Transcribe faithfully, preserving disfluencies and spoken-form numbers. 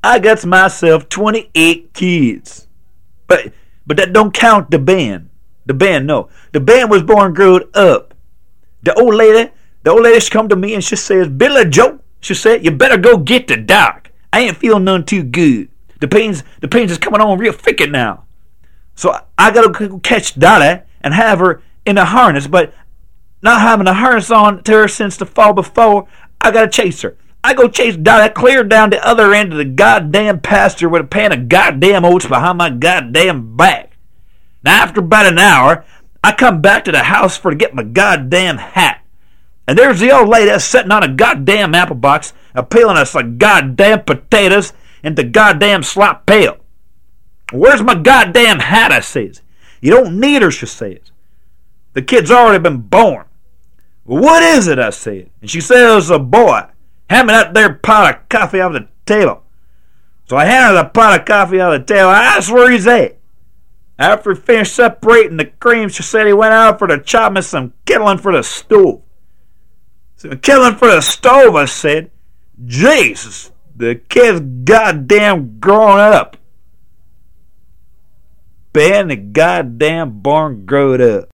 I got myself twenty-eight kids. But but that don't count the band. The band, no. The band was born and grew up. The old lady, the old lady, she come to me and she says, Billy Joe, she said, you better go get the doc. I ain't feeling none too good. The pains, the pains is coming on real thick now. So I gotta go catch Dolly and have her in a harness, but not having a harness on to her since the fall before, I gotta chase her. I go chase Dolly clear down the other end of the goddamn pasture with a pan of goddamn oats behind my goddamn back. Now after about an hour, I come back to the house for to get my goddamn hat. And there's the old lady sitting on a goddamn apple box, a peeling us like goddamn potatoes into goddamn slop pail. Where's my goddamn hat, I says. You don't need her, she says. The kid's already been born. Well, what is it, I said. And she says, a boy. Hand me that there pot of coffee off the table. So I handed her the pot of coffee off the table. I asked where he's at. After he finished separating the cream, she said he went out for to chop me some kindling for the stove. Some kindling for the stove, I said. Jesus, the kid's goddamn grown up. Ben, the goddamn born growed up.